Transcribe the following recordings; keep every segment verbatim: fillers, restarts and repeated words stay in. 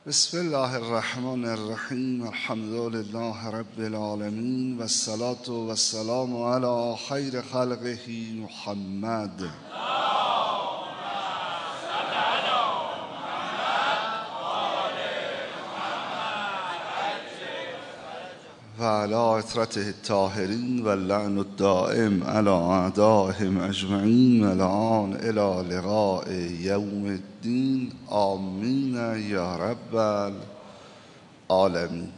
بسم الله الرحمن الرحیم. الحمد لله رب العالمین و الصلاة و السلام علی خیر خلقه محمد. و علی اطرته الطاهرین و اللعن الدائم علی اعدائهم اجمعین و الان الی لقاء یوم الدین. آمین یا رب العالمین.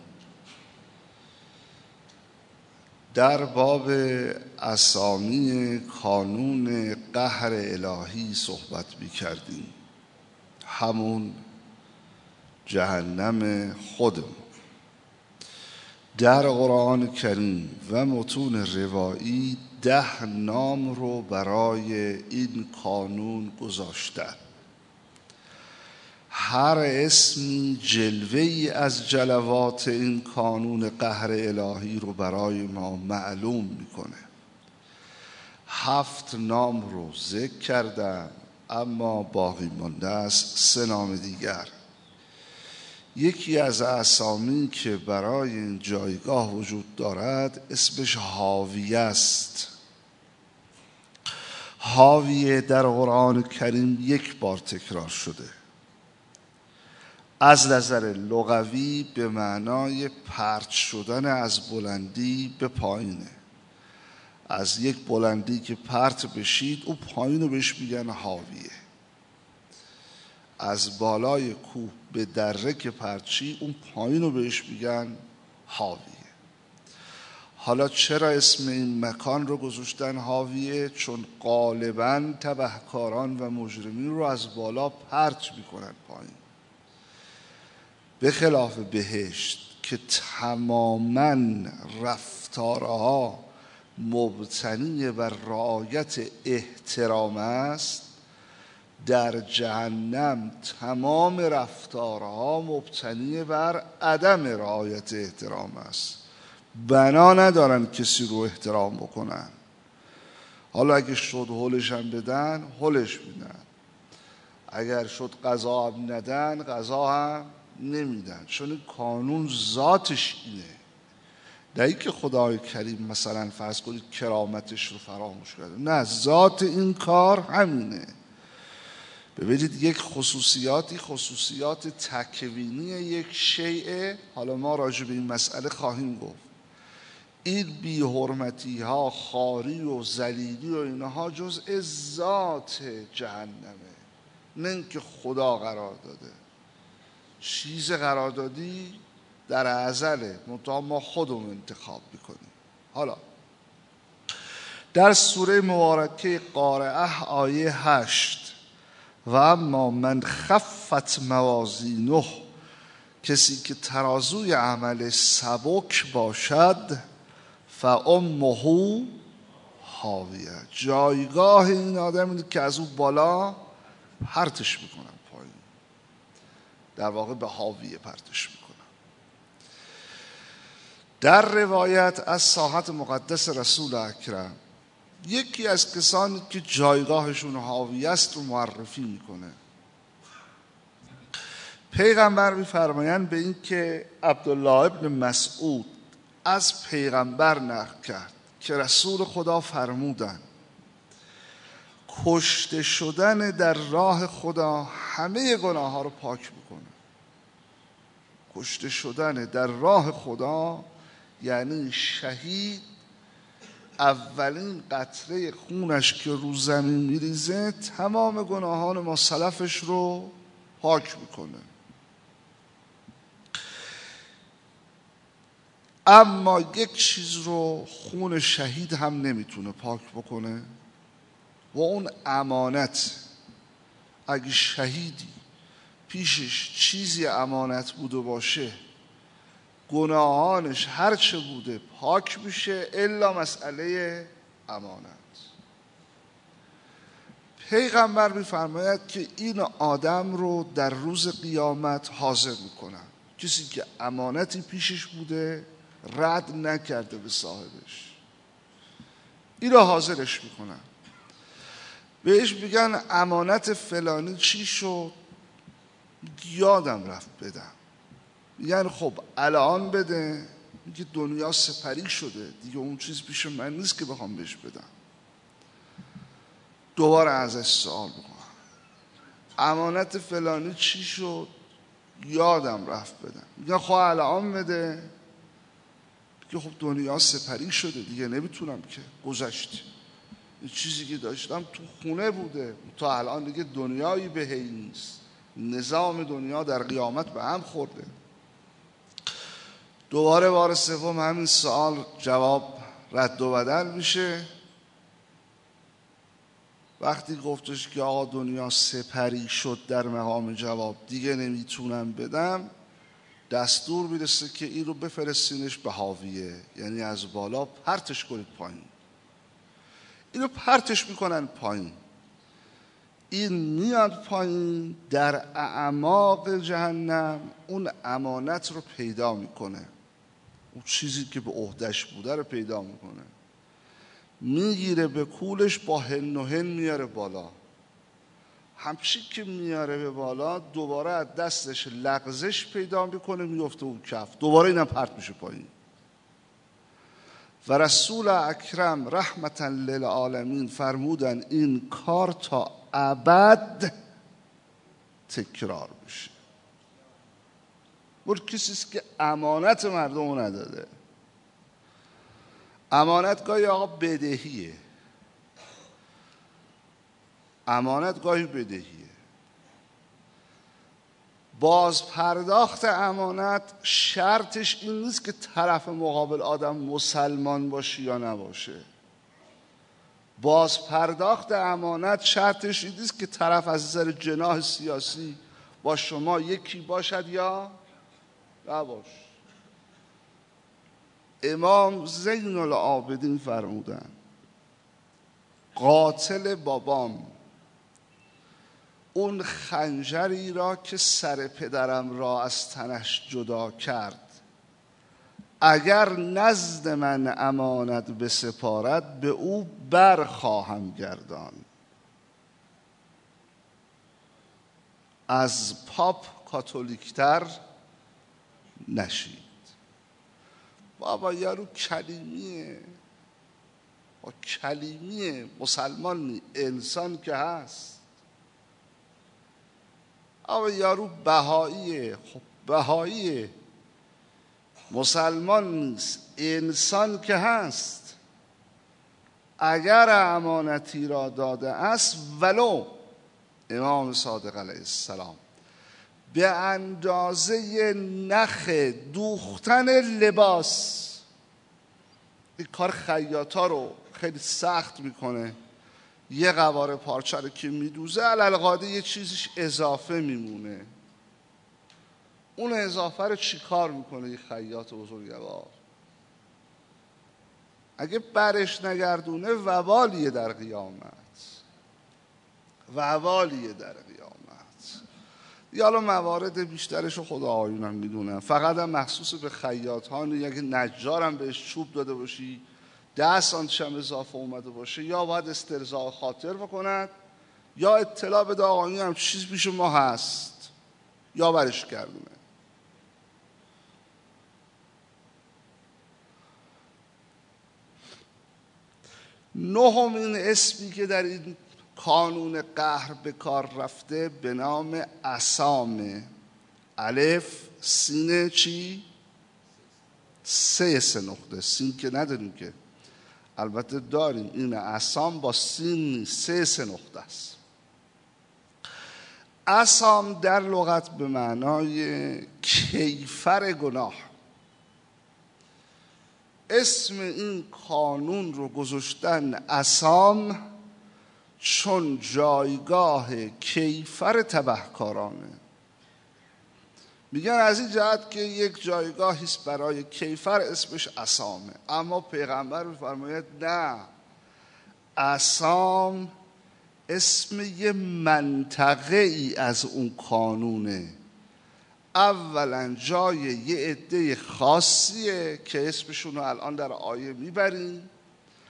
در باب اسامی کانون قهر الهی صحبت می کردیم، همون جهنم خودمون. در قرآن کریم و متون روایی ده نام رو برای این کانون گذاشتن. هر اسمی جلوه‌ای از جلوات این کانون قهر الهی رو برای ما معلوم میکنه. هفت نام رو ذکر کردم، اما باقی مانده است سه نام دیگر. یکی از اسامی که برای این جایگاه وجود دارد اسمش حاویه است. حاویه در قرآن کریم یک بار تکرار شده. از نظر لغوی به معنای پرت شدن از بلندی به پایینه. از یک بلندی که پرت بشید اون پایین رو بهش میگن حاویه. از بالای کوه به دره که پرچی اون پایین رو بهش میگن حاویه. حالا چرا اسم این مکان رو گذاشتن حاویه؟ چون غالباً تبهکاران و مجرمین رو از بالا پرت میکنن پایین، به خلاف بهشت که تماماً رفتارها مبتنی بر رعایت احترام است. در جهنم تمام رفتارها مبتنی بر عدم رعایت احترام است. بنا ندارن کسی رو احترام بکنن. حالا اگه شد هلش هم بدن هلش میدن، اگر شد غذا هم ندن غذا هم نمیدن، چون این قانون ذاتش اینه. نه اینکه خدای کریم مثلا فرض کنید کرامتش رو فراموش کرده، نه، ذات این کار همینه. ببینید یک خصوصیاتی خصوصیات تکوینی یک شیء. حالا ما راجع به این مسئله خواهیم گفت. این بی حرمتی ها، خواری و ذلیلی و اینها جزء ذات جهنمه، نه اینکه خدا قرار داده. چیز قراردادی در ازله، منتها ما خودمون انتخاب میکنیم. حالا در سوره مبارکه قارعه آیه هشت: و اما من خفت موازینه، کسی که ترازوی عمل سبک باشد، فامه حاویه، جایگاه این آدم اینه که از اون بالا پرتش میکنن پایین، در واقع به حاویه پرتش میکنن. در روایت از ساحت مقدس رسول اکرم یکی از کسانی که جایگاهشون حاویه است رو معرفی میکنه. پیغمبر میفرمایند به این که عبدالله ابن مسعود از پیغمبر نقل کرد که رسول خدا فرمودند کشته شدن در راه خدا همه گناه ها رو پاک میکنه. کشته شدن در راه خدا یعنی شهید اولین قطره خونش که رو زمین میریزه تمام گناهان ما سلفش رو پاک میکنه. اما یک چیز رو خون شهید هم نمیتونه پاک بکنه و اون امانت. اگه شهیدی پیشش چیزی امانت بوده باشه، گناهانش هرچه بوده پاک میشه الا مسئله امانت. پیغمبر میفرماید که این آدم رو در روز قیامت حاضر میکنن. کسی که امانتی پیشش بوده رد نکرده به صاحبش، این رو حاضرش میکنن. بهش میگن امانت فلانی چی شد؟ یادم رفت بدم. یعنی خب الان بده، میگه دنیا سپری شده دیگه، اون چیز پیش من نیست که بخوام بهش بدم. دوباره ازش سوال بکنم امانت فلانی چی شد؟ یادم رفت بدم. میگه خب الان بده، میگه خب دنیا سپری شده دیگه، نمیتونم که، گذشته. این چیزی که داشتم تو خونه بوده، تا الان دیگه دنیایی به هی نیست، نظام دنیا در قیامت به هم خورده. دوباره بار سوم همین سوال جواب رد و بدل میشه. وقتی گفتش که آقا دنیا سپری شد در مقام جواب دیگه نمیتونم بدم، دستور میرسه که این رو بفرستینش به حاویه، یعنی از بالا پرتش کنید پایین. این رو پرتش میکنن پایین، این میاد پایین، در اعماق جهنم اون امانت رو پیدا میکنه، اون چیزی که به عهده‌اش بوده رو پیدا میکنه، میگیره به کولش، با هن و هن میاره بالا. همچی که میاره به بالا دوباره از دستش لغزش پیدا میکنه، میفته اون کف، دوباره اینم پرت میشه پایین. و رسول اکرم رحمتا للعالمین فرمودن این کار تا ابد تکرار بشه. اون کسیست که امانت مردم رو نداده. امانت گاهی آقا بدهیه، امانت گاهی بدهیه. باز پرداخت امانت شرطش این نیست که طرف مقابل آدم مسلمان باشه یا نباشه. باز پرداخت امانت شرطش این نیست که طرف از نظر جناح سیاسی با شما یکی باشد یا نباش. امام زین العابدین فرمودن قاتل بابام اون خنجری را که سر پدرم را از تنش جدا کرد، اگر نزد من امانت بسپارد به او برخواهم گردان. از پاپ کاتولیکتر نشید. بابا یارو کلیمیه، با کلیمیه، مسلمان نی، انسان که هست. اما یارو بهاییه، خب بهاییه، مسلمان نیست، انسان که هست. اگر امانتی را داده است ولو امام صادق علیه السلام به اندازه نخ دوختن لباس، این کار خیاطا رو خیلی سخت میکنه، یه قواره پارچه رو که میدوزه علالقاده یه چیزش اضافه میمونه، اون اضافه رو چی کار میکنه یه خیاط بزرگوار؟ اگه برش نگردونه وبالیه در قیامت، وبالیه در قیامت. یالا موارد بیشترشو خدا آیونم میدونم، فقط هم مخصوص به خیاط ها. اگه نجارم بهش چوب داده باشی ده سانتی هم اضافه اومده باشه، یا باید استرضاء خاطر بکند یا اطلاع بده آقایون هم چیز پیش ما هست یا برش گردونه. نهمین اسمی که در این قانون قهر به کار رفته به نام عصامه. الف سین چی؟ سه سه نقطه، سین که نداریم که، البته داریم، این عصام با سین سه سه نقطه است. عصام در لغت به معنای کیفر گناه. اسم این قانون رو گذاشتن عصام چون جایگاه کیفر تبهکارانه. میگن از این جهت که یک جایگاهی است برای کیفر اسمش عصامه، اما پیغمبر می‌فرماید نه، عصام اسم یه منطقه ای از اون قانونه. اولا جای یه عده خاصیه که اسمشون رو الان در آیه میبریم،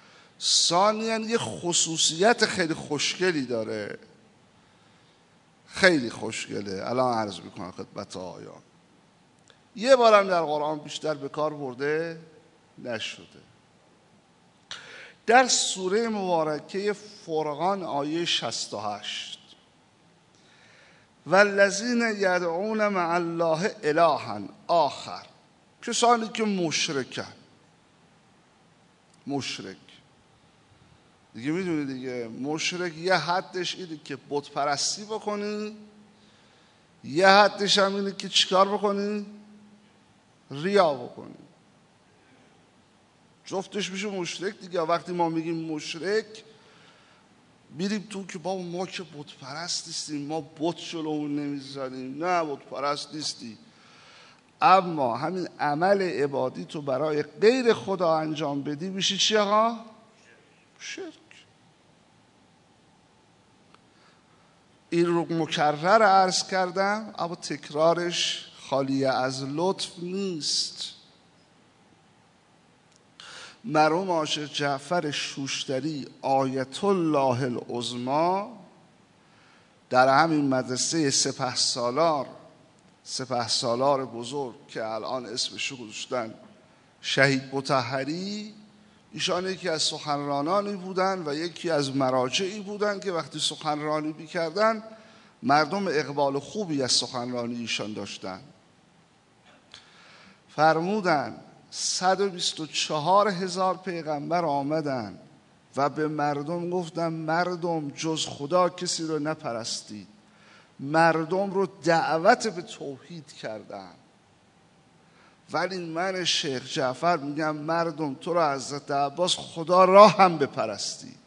ثانیاً یه خصوصیت خیلی خوشگلی داره. خیلی خوشگله. الان عرض میکنم خدمت آیان. یه بارم در قرآن بیشتر به کار برده نشده. در سوره مبارکه فرقان آیه شصت و هشت، والذین یدعون مع الله الها آخر، کسانی که مشرکن. مشرک دیگه میدونی دیگه، مشرک یه حدش اینه که بت پرستی بکنی، یه حدش هم اینه که چیکار بکنی؟ ریا بکنی. جفتش میشه مشرک دیگه. وقتی ما میگیم مشرک میریم تو که بابا ما که بت پرست نیستیم، ما بت جلومون نمیذاریم. نه، بت پرست نیستی، اما همین عمل عبادی تو برای غیر خدا انجام بدی میشه چی ها؟ شرک. این رو مکرر عرض کردم، اما تکرارش خالی از لطف نیست. مرحوم عاشق جعفر شوشتری آیت الله العظمی در همین مدرسه سپهسالار سپهسالار بزرگ که الان اسمش گذاشتن شهید مطهری، ایشان یکی از سخنرانانی بودن و یکی از مراجعی بودن که وقتی سخنرانی می‌کردن مردم اقبال خوبی از سخنرانی ایشان داشتن. فرمودن صد و بیست و چهار هزار پیغمبر آمدن و به مردم گفتن مردم جز خدا کسی رو نپرستید. مردم رو دعوت به توحید کردن. ولی من شیخ جعفر میگم مردم تو رو حضرت عباس خدا را هم بپرستید.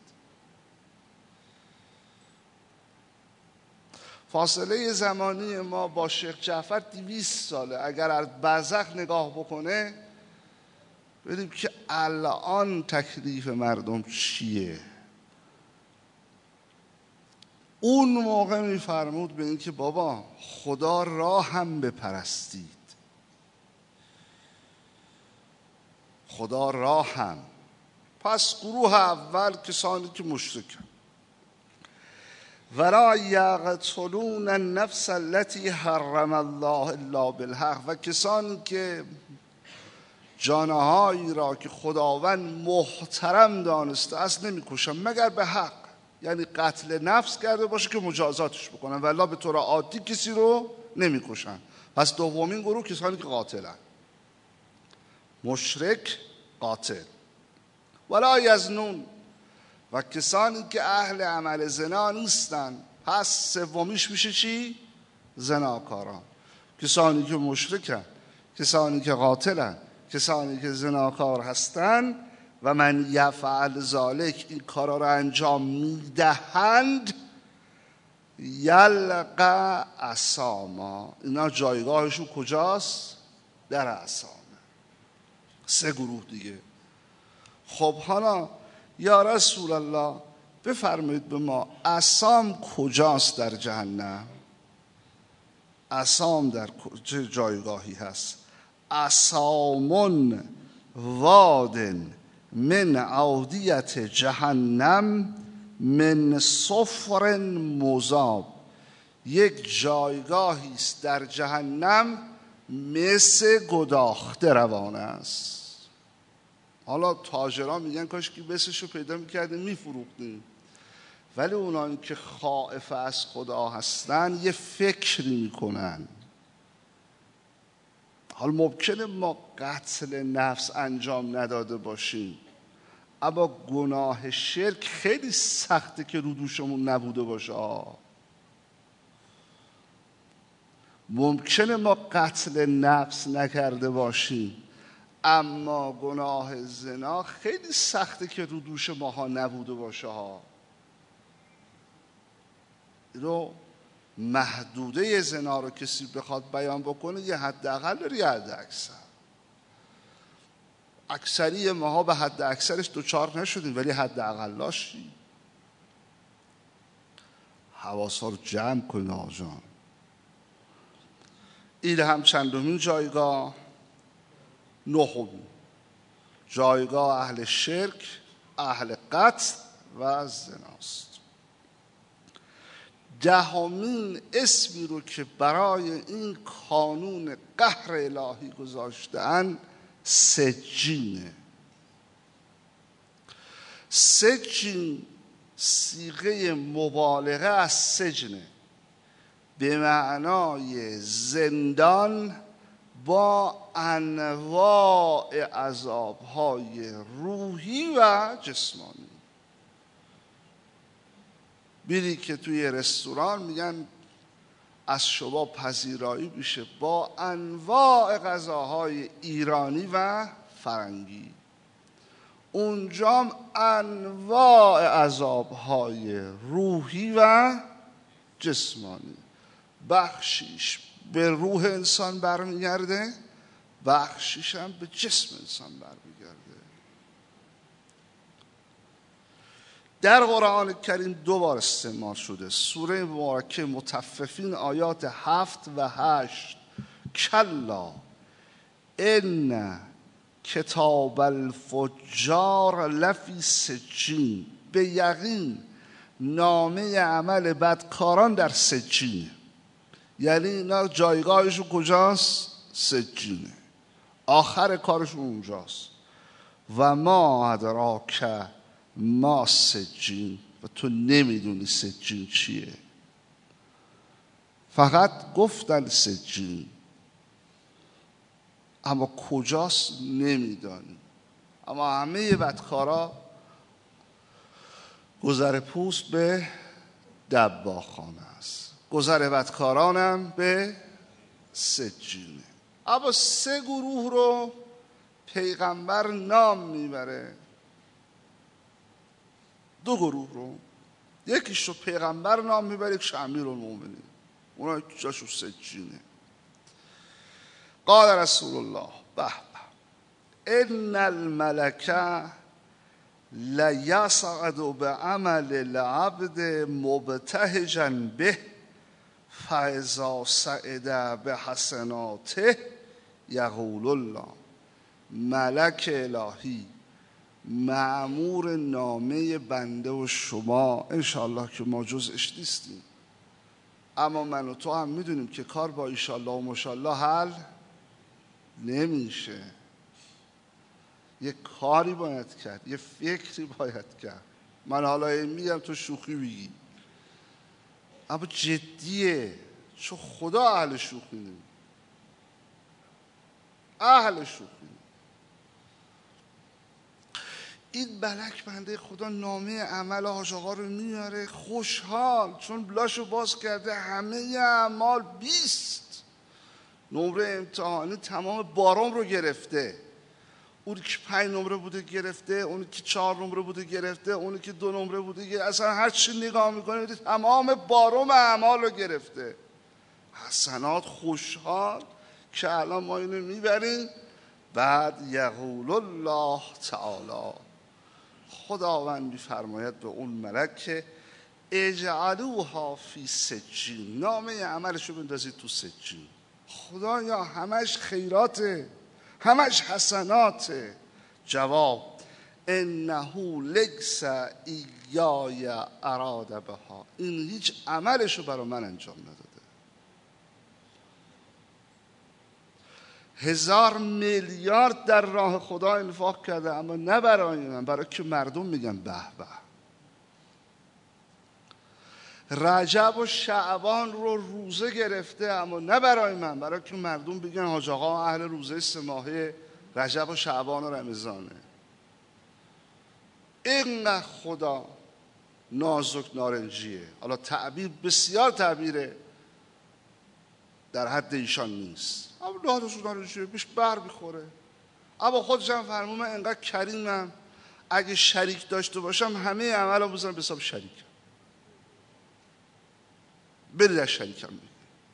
فاصله زمانی ما با شیخ جعفر دویست ساله. اگر از برزخ نگاه بکنه ببینیم که الان تکلیف مردم چیه. اون موقع میفرمود به این که بابا خدا را هم بپرستید. خدا را هم. پس گروه اول کسانی که مشرکن. ولا یقتلون النفس التي حرم الله الا بالحق، و کسانی که جانهایی را که خداوند محترم دانسته است نمیکشن مگر به حق. یعنی قتل نفس کرده باشه که مجازاتش بکنن، ولی به طور عادی کسی رو نمیکشن. پس دومین گروه کسانی که قاتلن، مشرک قاتل. ولا یزنون، و کسانی که اهل عمل زنا نیستن. پس سومیش میشه چی؟ زناکاران. کسانی که مشرکن، کسانی که قاتلن، کسانی که زناکار هستن. و من یفعل ذالک، این کارا رو انجام میدهند، یلقى اثاما، اینا جایگاهشون کجاست؟ در اثام. سه گروه دیگه. خب حالا یا رسول الله بفرمایید به ما اثام کجاست در جهنم؟ اثام در چه جایگاهی هست؟ اثامون وادن من اودیت جهنم من صفر مذاب، یک جایگاهی است در جهنم مثل گداخته روانه است. حالا تاجران میگن کاش که بسشو پیدا میکردیم میفروختیم، ولی اونایی که خائف از خدا هستن یه فکری میکنن. حالا ممکنه ما قتل نفس انجام نداده باشیم، اما گناه شرک خیلی سخته که رو دوشمون نبوده باشه. ممکنه ما قتل نفس نکرده باشیم، اما گناه زنا خیلی سخته که رو دوش ماها نبوده باشه ها. اینو محدوده زنا رو کسی بخواد بیان بکنه یه حداقل داره، یه حد اکثر. اکثری ماها به حد اکثرش دوچار نشدیم، ولی حد اقلاش حواسا رو جمع کنید آجان. این هم چندمین جایگاه؟ نهمین جایگاه اهل شرک، اهل قتل و زناست. دهمین اسمی رو که برای این کانون قهر الهی گذاشتن سجینه. سجین صیغه مبالغه از سجنه، به معنای زندان با انواع عذاب‌های روحی و جسمانی. بیری که توی رستوران میگن از شما پذیرایی میشه با انواع غذاهای ایرانی و فرنگی، اونجام انواع عذاب‌های روحی و جسمانی. بخشیش به روح انسان برمیگرده، بخشیش هم به جسم انسان برمیگرده. در قرآن کریم دو بار استعمال شده. سوره مبارکه مطففین آیات هفت و هشت، کلا ان کتاب الفجار لفی سجین، به یقین نامه عمل بدکاران در سجینه. یعنی اینا جایگاهشون کجاست؟ سجینه، آخر کارشون اونجاست. و ما ادراک ما سجین، و تو نمیدونی سجین چیه. فقط گفتن سجین، اما کجاست نمیدانی. اما همه بدکارا گذر پوست به دباغخانه است، گذر بدکارانم به سجینه. اما سه گروه رو پیغمبر نام میبره، دو گروه رو، یکیش رو پیغمبر نام میبره، یکیش امیرالمومنین، اونا جاشو سجینه. قال رسول الله به به ان الملک لیصعد بعمل العبد مبتهجا به فاذا صعد بحسناته یقول الله. ملک الهی مأمور نامه بنده و شما، انشاءالله که ما جزش نیستیم، اما من و تو هم میدونیم که کار با انشاءالله و ماشاءالله حل نمیشه. یه کاری باید کرد، یه فکری باید کرد. من حالا میگم تو شوخی بگی، اما جدیه، چون خدا اهل شوخی نمی، اهل شوخی نمی. این ملک بنده خدا نامه عمل حاج آقا رو میاره، خوشحال، چون لاشو باز کرده، همه اعمال بیست نمره امتحانی تمام بارم رو گرفته. اونی که پنج نمره بوده گرفته، اونی که چهار نمره بوده گرفته، اونی که دو نمره بوده گرفته. اصلا هر چی نگاه میکنه تمام بارم اعمال رو گرفته. حسنات، خوشحال که الان ما اینو میبریم. بعد یقول الله تعالی، خداوند میفرماید به اون ملک که اجعلوها فی سجین، نامه عملش رو بندازید تو سجین. خدایا همش خیراته، همش حسناته. جواب انه لیس ایای اراد بها، این هیچ عملشو برای من انجام نداده. هزار میلیارد در راه خدا انفاق کرده، اما نه برای من، برای که مردم میگن به به. رجب و شعبان رو روزه گرفته، اما نه برای من، برای که مردم بگن حاج آقا اهل روزه سه ماهه رجب و شعبان و رمضانه. اینقدر خدا نازک نارنجیه. حالا تعبیر بسیار تعبیره در حد ایشان نیست، اما نازک نارنجیه، بیش بر میخوره. اما خودش هم فرمود من اینقدر کریمم، اگه شریک داشته باشم همه عملو بزنم به حساب شریکم، برید از شریکم بگید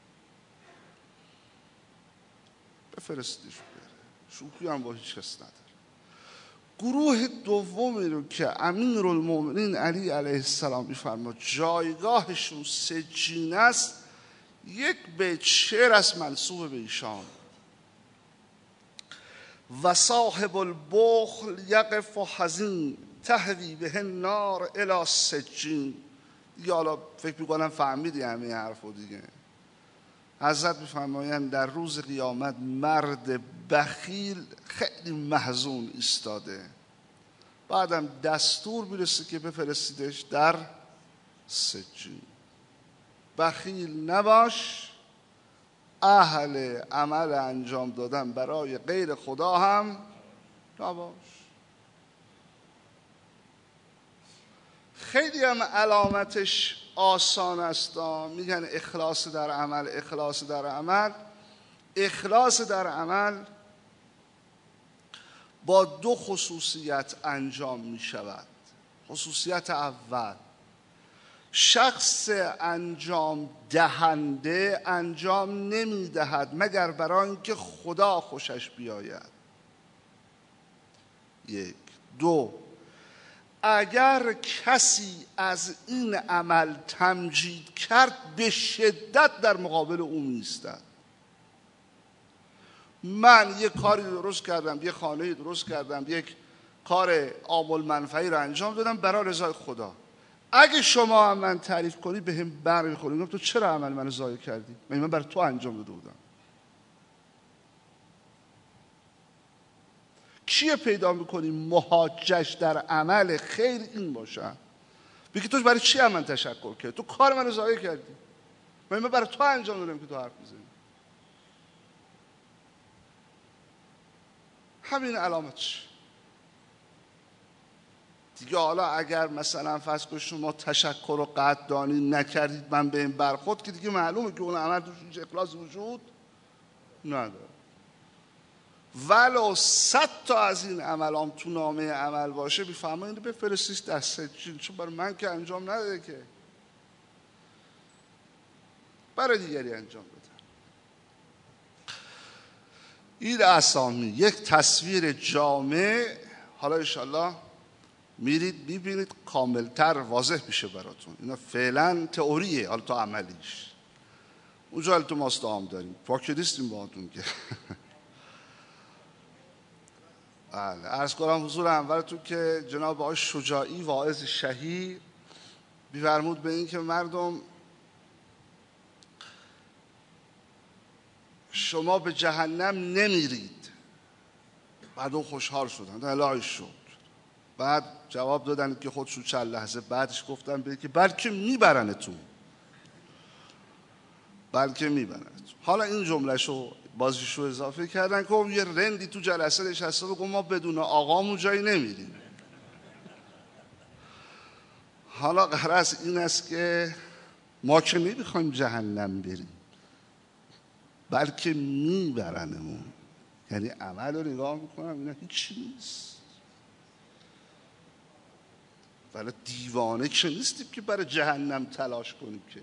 بفرستیش بره. شوخی هم با هیچ کس نداره. گروه دومی رو که امیرالمومنین علی علیه السلام میفرماد جایگاهشون سجین است، یک بیت شعر است منسوب به ایشان: و صاحب البخل یقف حزین تهوی به النار الی سجین. دیگه حالا فکر میکنم فهمیدی همه حرفو دیگه. حضرت میفرمایند در روز قیامت مرد بخیل خیلی محزون ایستاده، بعدم دستور میرسه که بفرستیدش در سجین. بخیل نباش، اهل عمل انجام دادن برای غیر خدا هم نباش. خیلی هم علامتش آسان است، میگن اخلاص در عمل، اخلاص در عمل. اخلاص در عمل با دو خصوصیت انجام می شود. خصوصیت اول، شخص انجام دهنده انجام نمی دهد مگر برای اینکه خدا خوشش بیاید. یک. دو، اگر کسی از این عمل تمجید کرد به شدت در مقابل او می‌ایستد. من یک کاری درست کردم، یک خانه درست کردم، یک کار عامل منفعی رو انجام دادم برای رضای خدا. اگه شما هم من تعریف کنی به هم بر می‌خوری، میگم تو چرا عمل منو ضایع کردی؟ من من برای تو انجام داده بودم. کیه پیدا میکنی محاجش در عمل خیر این باشه؟ بگی تو برای چی من تشکر کردی؟ تو کار منو ضایع کردی. من من برای تو انجام دادم که تو حرف میزنی. همین علامتش دیگه. حالا اگر مثلا فرض کنید شما تشکر و قدردانی نکردید من به این برخورد، که دیگه معلومه که اون عمل توش اخلاص وجود نداره. ولو صد تا از این عملام تو نامه عمل باشه، بیفرمایید بفرستید در سجین، چون برای من که انجام نداده، که برای دیگری انجام بده. این اسامی یک تصویر جامع. حالا انشالله میرید میبینید کاملتر واضح میشه براتون. اینا فعلا تئوریه، حالا تا عملیش اونجا حالا تو ماستام داریم، پاکه نیستیم با هاتون که بله. عرض کنم حضور اولتون که جناب آقای شجاعی واعظ شهیر بی‌فرمود به این که مردم شما به جهنم نمیرید. بعد اون خوشحال شدن، الهی شد. بعد جواب دادن که خودشون چند لحظه بعدش گفتن به که بلکه میبرنتون، بلکه میبرنتون. حالا این جمله شو بازیشو اضافه کردن که یه رندی تو جلسه نشسته و گفت ما بدون آقامون جایی نمیریم. حالا غرض این است که ما که نمیخوایم جهنم بریم، بلکه میبرنمون. یعنی عمل رو نگاه میکنم اینا هیچ نیست. ولی دیوانه که نیستیم که برای جهنم تلاش کنیم، که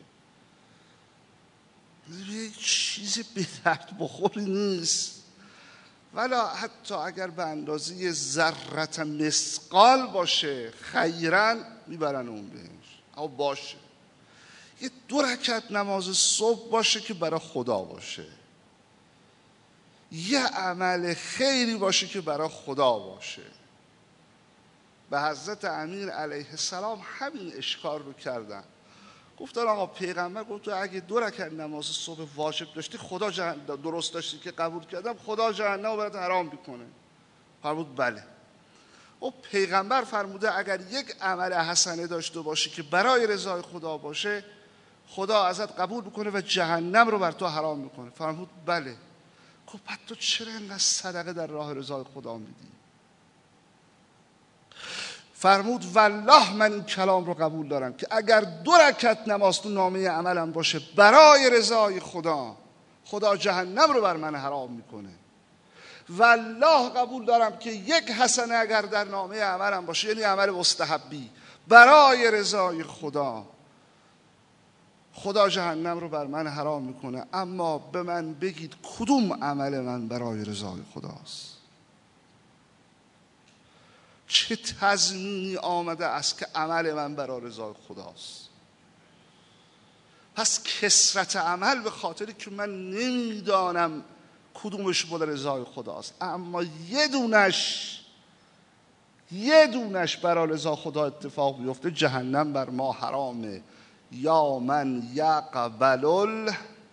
یک چیز به درد بخوری نیست. ولی حتی اگر به اندازه ذرت مثقال باشه خیراً میبرن اون بهش. اما باشه یه دو رکعت نماز صبح باشه که برای خدا باشه، یه عمل خیری باشه که برای خدا باشه. به حضرت امیر علیه السلام همین اشکار رو کردن. گفتن آقا پیغمبر گفت تو اگه دو رکعت نماز صبح واجب داشتی، خدا جهنم درست داشتی که قبول کردم، خدا جهنم رو برات حرام میکنه. فرمود بله. و پیغمبر فرموده اگر یک عمل حسنه داشته باشی که برای رضای خدا باشه، خدا ازت قبول میکنه و جهنم رو بر تو حرام میکنه. فرمود بله. گفت بعد تو چرا اینقدر صدقه در راه رضای خدا میدی؟ فرمود والله من این کلام رو قبول دارم که اگر دو رکعت نماز تو نامه عملم باشه برای رضای خدا، خدا جهنم رو بر من حرام میکنه. والله قبول دارم که یک حسنه اگر در نامه عملم باشه، یعنی عمل مستحبی برای رضای خدا، خدا جهنم رو بر من حرام میکنه. اما به من بگید کدوم عمل من برای رضای خداست؟ چه تضمینی آمده است که عمل من برای رضای خداست؟ پس کثرت عمل به خاطری که من نمیدانم کدومش برای رضای خداست، اما یه دونش یه دونش برای رضا خدا اتفاق بیفته، جهنم بر ما حرامه. یا من یقبل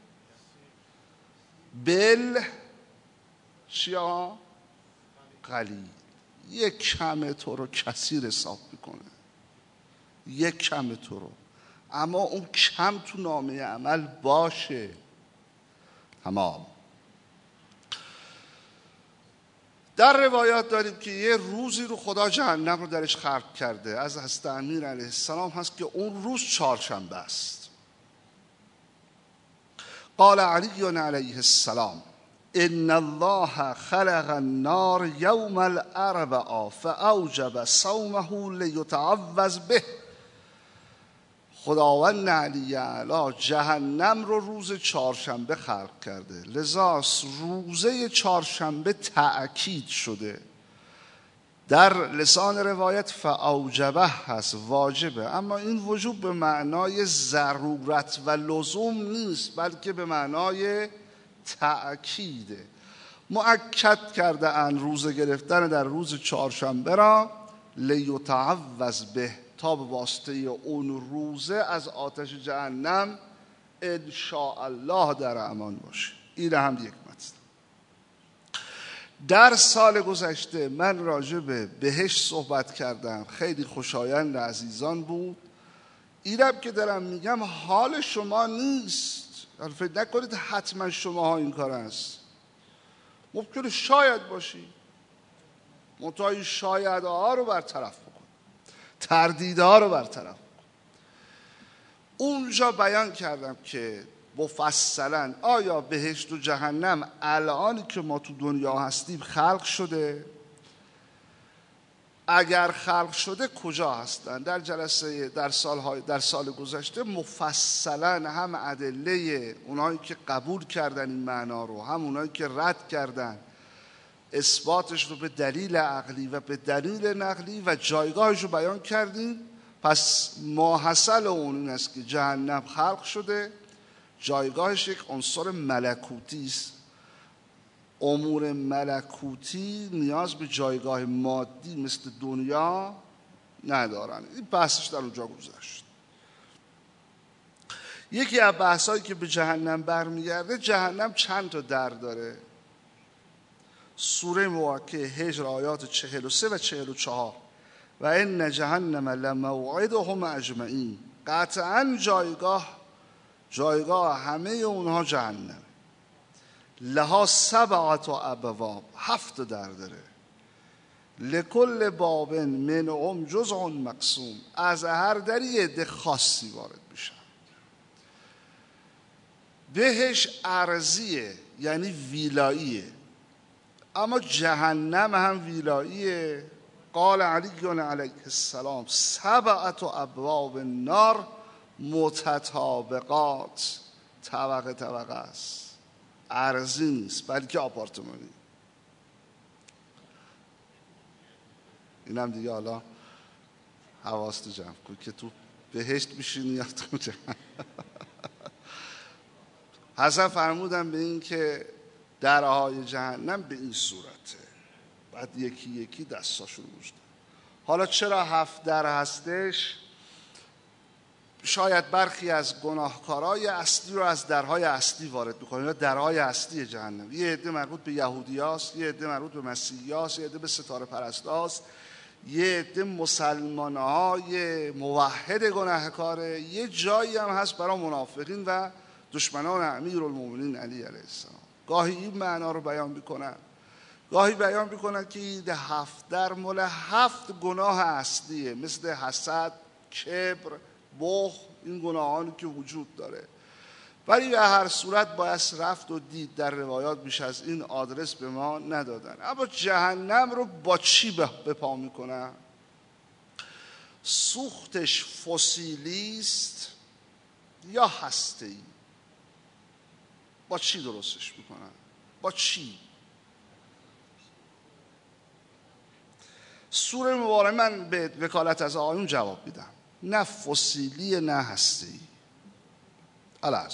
بل چیا قلیل، یک کم تو رو کثیر حساب میکنه، یک کم تو رو، اما اون کم تو نامه عمل باشه. تمام. در روایات داریم که یه روزی رو خدا جهنم رو درش خلق کرده. از حضرت امیر علیه السلام هست که اون روز چهارشنبه است. قال علی علیه السلام ان الله خلق النار یوم الاربعاء فاوجب صومه لیتعوذ به. خداوند علی اعلی جهنم رو روز چهارشنبه خلق کرده، لذا روزه چهارشنبه تأکید شده. در لسان روایت فاوجبه هست، واجبه، اما این وجوب به معنای ضرورت و لزوم نیست، بلکه به معنای تأکیده. مؤکد کرده ان روزه گرفتن در روز چهارشنبه را لیتعوذ به، تا به واسطه اون روزه از آتش جهنم ان شاء الله در امان باشه. این هم یک مطلب. در سال گذشته من راجع به بهشت صحبت کردم، خیلی خوشایند عزیزان بود. اینم که دارم میگم حال شما نیست، فکر نکنید حتما شما ها این کار است، ممکنه شاید باشی، منتها شاید ها رو برطرف بکن، تردیدها رو برطرف بکن. اونجا بیان کردم که مفصلا آیا بهشت و جهنم الان که ما تو دنیا هستیم خلق شده؟ اگر خلق شده کجا هستن؟ در جلسه در سالهای در سال گذشته مفصلا هم ادله اونایی که قبول کردن این معنا رو، هم اونایی که رد کردن اثباتش رو به دلیل عقلی و به دلیل نقلی و جایگاهش رو بیان کردیم. پس ماحصل اون این است که جهنم خلق شده، جایگاهش یک عنصر ملکوتی است. امور ملکوتی نیاز به جایگاه مادی مثل دنیا ندارن. این بحثش در اونجا گذشت. یکی از بحثایی که به جهنم برمیگرده، جهنم چند تا در داره. سوره مواقعه هجر آیات چهل و سه و چهل و چهار و ان جهنم لموعدهم اجمعین، قطعا جایگاه جایگاه همه اونها جهنم. لها سبعت و ابواب، هفت در داره. لکل باب منهم جزء مقسوم، از هر دری یه عده خاصی وارد میشن. بهش ارضیه، یعنی ویلاییه، اما جهنم هم ویلاییه. قال علی علیه السلام سبعت و ابواب النار متطابقات، طبقه طبقه است، ارضی نیست بلکه آپارتمانی. اینم دیگه حالا حواست جمع کن که تو بهشت میشینی یا تو جهنم. حسن فرمودن به این که درهای جهنم به این صورته، بعد یکی یکی دستاشون روشده. حالا چرا هفت در هستش؟ شاید برخی از گناهکارای اصلی رو از درهای اصلی وارد میکنه، یا درهای اصلی جهنم. یه عده مربوط به یهودیاست، یه عده مربوط به مسیحیاست، یه عده به ستاره پرستاست، یه عده مسلمانهای موحد گناهکاره، یه جایی هم هست برای منافقین و دشمنان امیرالمومنین علی علیه السلام. گاهی این معنا رو بیان میکنن، گاهی بیان میکنن که این هفت در مال هفت گناه اصلیه، مثل حسد، کبر، بخل، این گناهانی که وجود داره. ولی به هر صورت باید رفت و دید. در روایات بیش از این آدرس به ما ندادن. اما جهنم رو با چی به پا میکنن؟ سوختش فسیلیست یا هسته‌ای؟ با چی درستش میکنن؟ با چی؟ سوره مبارکه من به وکالت از آقایون جواب میدم، نه فسیلی نه هسته‌ای. الازم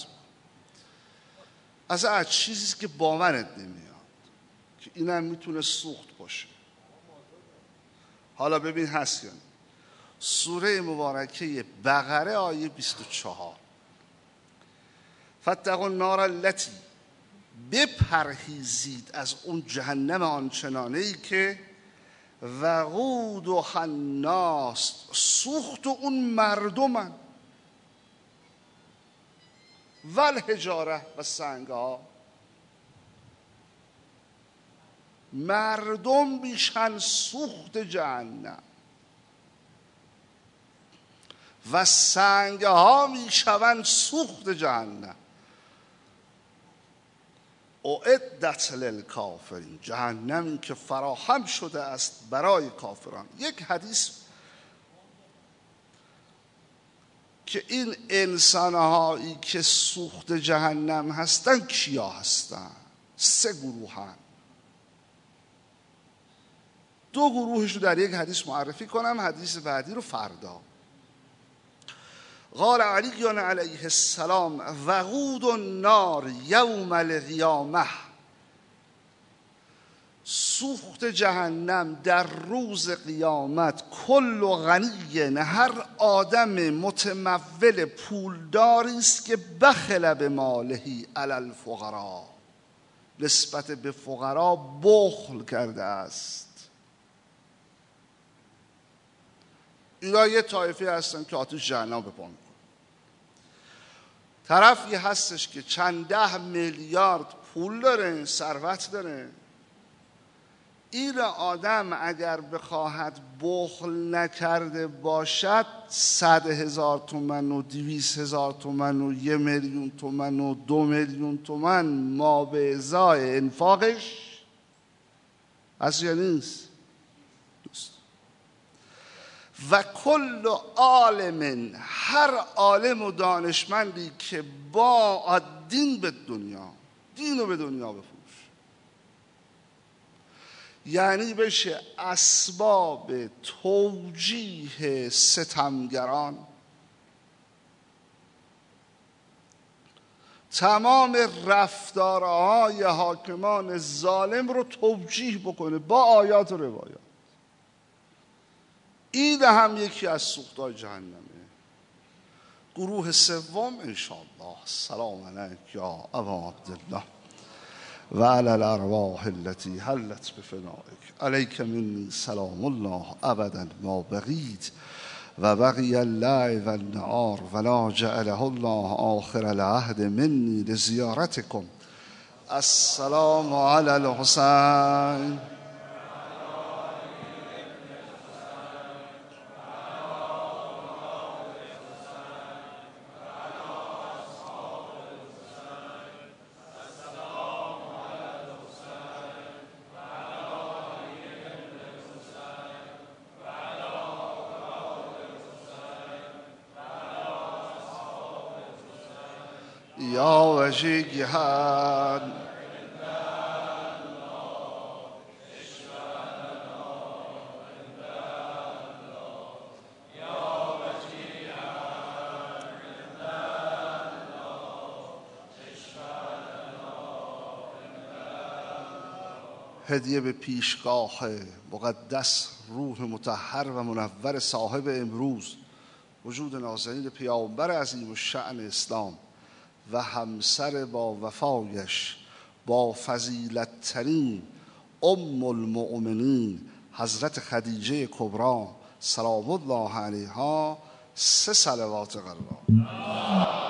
اصلا از چیزی که باورت نمیاد که اینم میتونه سوخت باشه. حالا ببین هست یا نه. سوره مبارکه بقره آیه بیست و چهار. فاتقوا النار التي، بپرهیزید از اون جهنم آنچنانه ای که وقودها الناس، سوخت اون مردمن، والحجاره، و سنگ ها. مردم میشن سوخت جهنم و سنگ ها میشوند سوخت جهنم. اعدت للکافرین، جهنمی که فراهم شده است برای کافران. یک حدیث که این انسانهایی که سوخت جهنم هستن کیا هستن؟ سه گروهن. دو گروهش رو در یک حدیث معرفی کنم، حدیث بعدی رو فردا. قال علی علیه السلام وقود النار یوم القیامه، سوخت جهنم در روز قیامت کل غنی، هر آدم متمول پولداری است که بخل به مالهی علی الفقراء، نسبت به فقرا بخل کرده است. اینا یه طایفه هستن که آتش جهنم به پا میکنن. طرفی هستش که چند ده میلیارد پول داره، ثروت داره. این آدم اگر بخواهد بخل نکرده باشد، صد هزار تومن و دویست هزار تومن و یه میلیون تومن و دو میلیون تومن ما به ازای انفاقش از یا نیست. و کل عالم، هر عالم و دانشمندی که با دین به دنیا، دین رو به دنیا بفروش، یعنی بشه اسباب توجیه ستمگران، تمام رفتارهای حاکمان ظالم رو توجیه بکنه با آیات و روایات. این هم یکی از سوختهای جهنمه. گروه سوم انشاءالله. سلام علیک یا ابا عبدالله و علی الارواح التي حلت بفنائک، علیک منی سلام الله ابدا ما بقیت و بقی الليل و النهار ولا جعله الله آخر العهد منی لزیارتکم. السلام علی الحسین. یا وجیهان هدیه به پیشگاه مقدس روح مطهر و منور صاحب امروز وجود نازنین پیامبر عظیم الشأن اسلام و همسر با وفایش با فضیلت ترین ام المؤمنین حضرت خدیجه کبری سلام الله علیها، سه صلوات قرار.